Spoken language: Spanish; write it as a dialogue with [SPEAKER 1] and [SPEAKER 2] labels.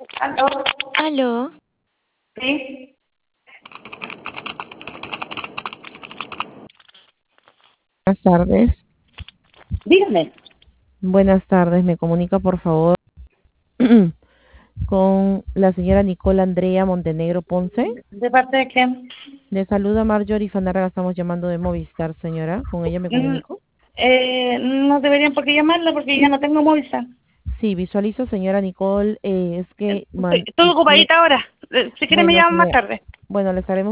[SPEAKER 1] ¿Aló?
[SPEAKER 2] Aló,
[SPEAKER 1] Sí,
[SPEAKER 3] Buenas tardes.
[SPEAKER 1] dígame.
[SPEAKER 3] Buenas tardes. Me comunica, por favor, con la señora Nicola Andrea Montenegro Ponce.
[SPEAKER 1] ¿De parte de quién?
[SPEAKER 3] Le saluda Marjorie Fanarga. Estamos llamando de Movistar, señora. ¿Con ella me
[SPEAKER 1] Mm,
[SPEAKER 3] comunico?
[SPEAKER 1] no deberían por qué llamarla porque ya no tengo Movistar.
[SPEAKER 3] Sí, visualizo, señora Nicole. Es que
[SPEAKER 1] Estoy ocupadita ahora. Si quiere me
[SPEAKER 3] bueno,
[SPEAKER 1] llaman más
[SPEAKER 3] señora.
[SPEAKER 1] tarde.
[SPEAKER 3] Bueno, le estaremos